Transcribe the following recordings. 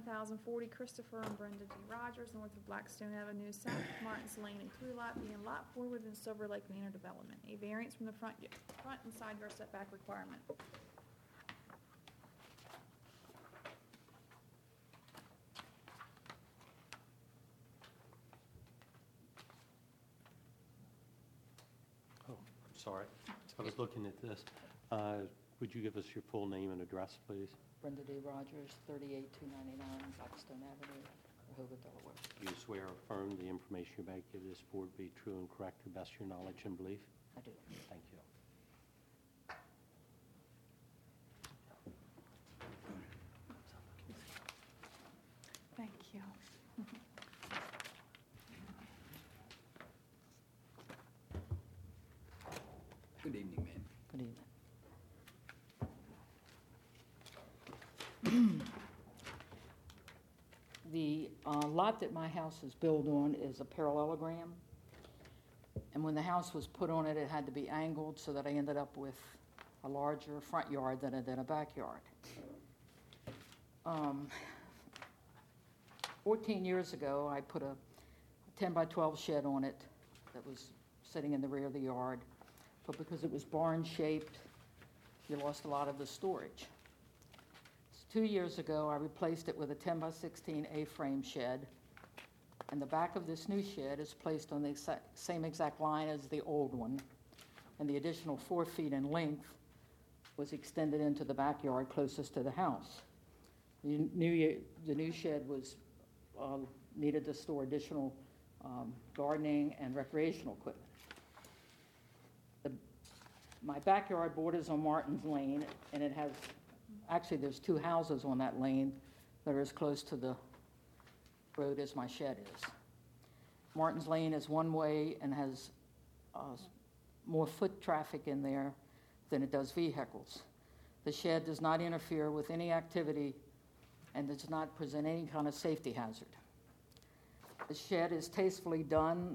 1040 Christopher and Brenda D. Rogers, north of Blackstone Avenue, south of Martin's Lane, a through lot being Lot 4 within Silver Lake Manor Development. A variance from the front and side yard setback requirement. Oh, I'm sorry. I was looking at this. Would you give us your full name and address, please? Brenda D. Rogers, 38299 Blackstone Avenue, Rehoboth, Delaware. Do you swear or affirm the information you may give this board be true and correct to the best of your knowledge and belief? I do. Thank you. Thank you. Good evening, ma'am. Good evening. The lot that my house is built on is a parallelogram. And when the house was put on it, it had to be angled so that I ended up with a larger front yard than a backyard. 14 years ago, I put a 10 by 12 shed on it that was sitting in the rear of the yard. But because it was barn-shaped, you lost a lot of the storage. 2 years ago, I replaced it with a 10 by 16 A-frame shed, and the back of this new shed is placed on the same exact line as the old one, and the additional 4 feet in length was extended into the backyard closest to the house. The new shed was needed to store additional gardening and recreational equipment. My backyard borders on Martin's Lane, and it has, actually there's 2 houses on that lane that are as close to the road as my shed is. Martin's Lane is one way and has more foot traffic in there than it does vehicles. The shed does not interfere with any activity and does not present any kind of safety hazard. The shed is tastefully done.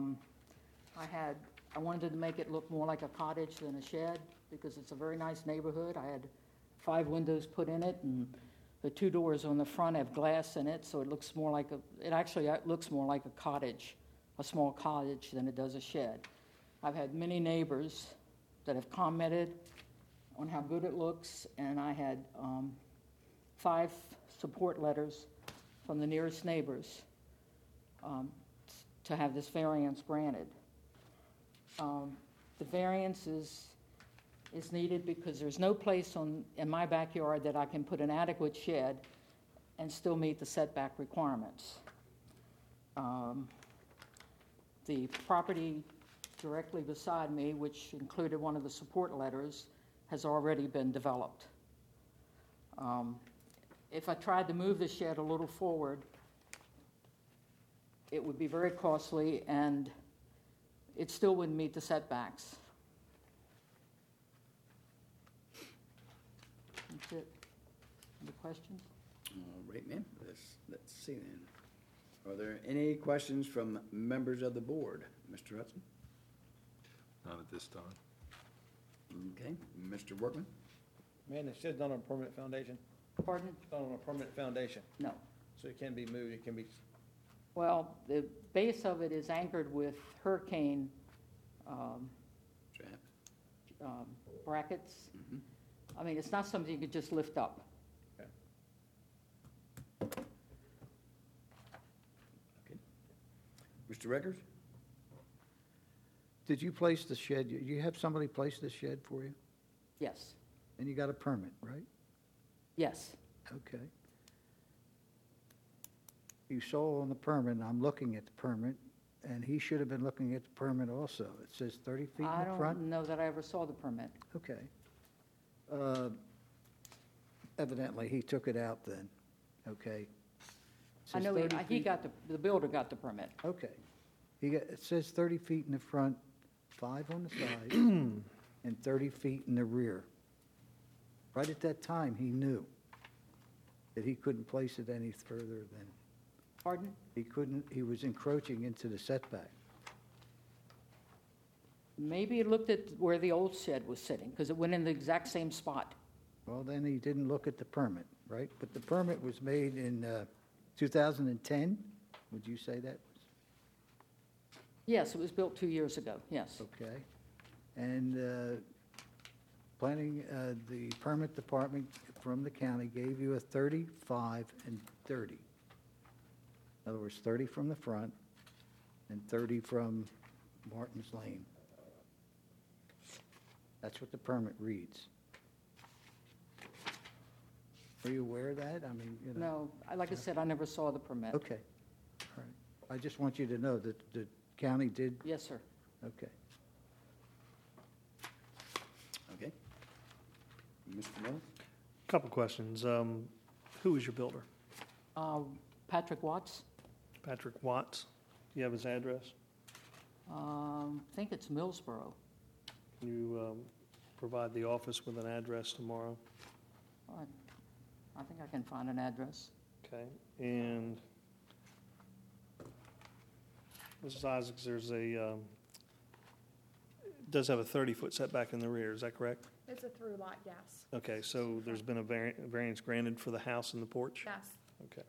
I wanted to make it look more like a cottage than a shed because it's a very nice neighborhood. I had 5 windows put in it, and the 2 doors on the front have glass in it, so it looks more like it looks more like a cottage, a small cottage, than it does a shed. I've had many neighbors that have commented on how good it looks, and I had 5 support letters from the nearest neighbors to have this variance granted. The variance is needed because there's no place in my backyard that I can put an adequate shed and still meet the setback requirements. The property directly beside me, which included one of the support letters, has already been developed. If I tried to move the shed a little forward, it would be very costly and it still wouldn't meet the setbacks. That's it. Any questions? All right, ma'am. Let's see then. Are there any questions from members of the board? Mr. Hudson? Not at this time. Okay. Mr. Workman? Man, the shed's not on a permanent foundation. Pardon? It's not on a permanent foundation, No. so it can be moved, it can be, Well, the base of it is anchored with hurricane Trap. brackets. Mm-hmm. I mean, it's not something you could just lift up. okay. Okay. Mr. Records? Did you place the shed, you have somebody place the shed for you? Yes. And you got a permit, right? Yes. Okay. You saw on the permit, and I'm looking at the permit, and he should have been looking at the permit also. It says 30 feet in I the front? don't know that I ever saw the permit. Okay. Evidently, he took it out then, okay? It I says know 30 he feet- got the builder got the permit. Okay. It says 30 feet in the front, 5 on the side, and 30 feet in the rear. Right at that time, he knew that he couldn't place it any further than, Pardon? he was encroaching into the setback. Maybe he looked at where the old shed was sitting, because it went in the exact same spot. Well, then he didn't look at the permit. right? But the permit was made in 2010, would you say that? Yes, it was built 2 years ago, yes. Okay. And planning, the permit department from the county gave you a 35 and 30. In other words, 30 from the front and 30 from Martin's Lane. That's what the permit reads. Are you aware of that? I mean, you know. No, like I said, I never saw the permit. Okay, all right. I just want you to know that the county did, Yes, sir. okay. Okay. Mr. Miller? Couple questions. Who is your builder? Patrick Watts, Patrick Watts? Do you have his address? I think it's Millsboro. Can you provide the office with an address tomorrow? I think I can find an address. Okay. And Mrs. Isaacs, there's it does have a 30-foot setback in the rear, is that correct? It's a through lot, yes. Okay, so there's been a variance granted for the house and the porch? Yes. Okay.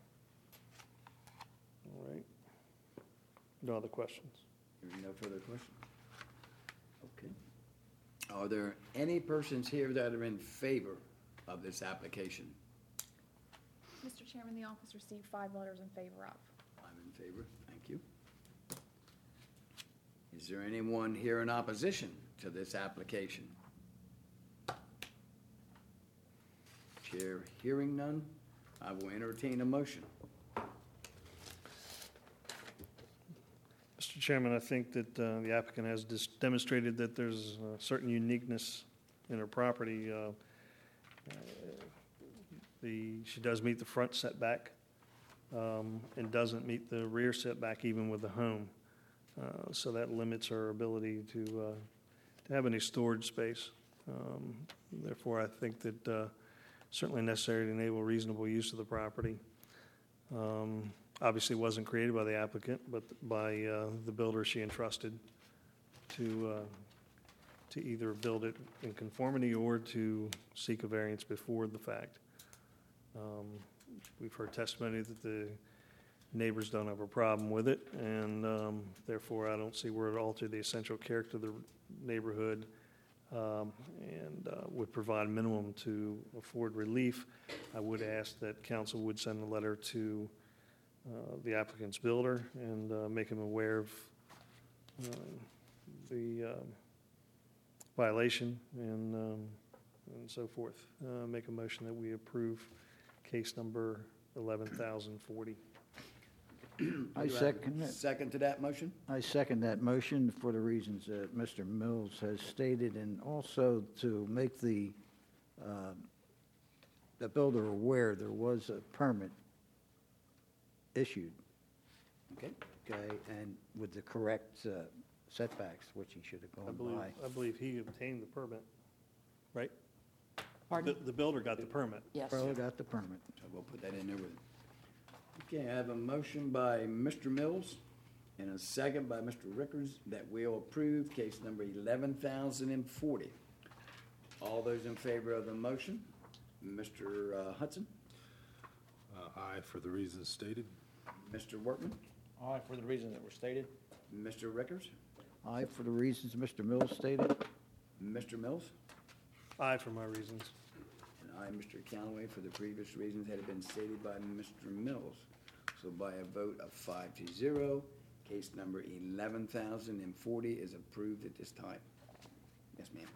All right. No other questions? Hearing no further questions? Okay. Are there any persons here that are in favor of this application? Mr. Chairman, the office received 5 letters in favor of. I'm in favor, thank you. Is there anyone here in opposition to this application? Chair hearing none, I will entertain a motion. Mr. Chairman, I think that the applicant has demonstrated that there's a certain uniqueness in her property. She does meet the front setback and doesn't meet the rear setback even with the home. So that limits her ability to have any storage space. Therefore, I think that certainly necessary to enable reasonable use of the property. Obviously wasn't created by the applicant, but by the builder she entrusted to either build it in conformity or to seek a variance before the fact. We've heard testimony that the neighbors don't have a problem with it, and therefore I don't see where it altered the essential character of the neighborhood and would provide minimum to afford relief. I would ask that council would send a letter to the applicant's builder and make him aware of the violation and so forth. Make a motion that we approve case number 11,040. I second it. Second to that motion? I second that motion for the reasons that Mr. Mills has stated, and also to make the builder aware there was a permit issued, Okay. okay, and with the correct setbacks, which he should have gone by. I believe he obtained the permit, right? Pardon? The builder got the permit. Yes. Earl got the permit. So we'll put that in there with it. Okay, I have a motion by Mr. Mills and a second by Mr. Rickers that we'll approve case number 11,040. All those in favor of the motion? Mr. Hudson? Aye for the reasons stated. Mr. Workman? Aye, for the reasons that were stated. Mr. Rickers? Aye for the reasons Mr. Mills stated. Mr. Mills? Aye for my reasons. And I, Mr. Callaway, for the previous reasons that have been stated by Mr. Mills. So by a vote of 5-0, case number 11,040 is approved at this time. Yes, ma'am.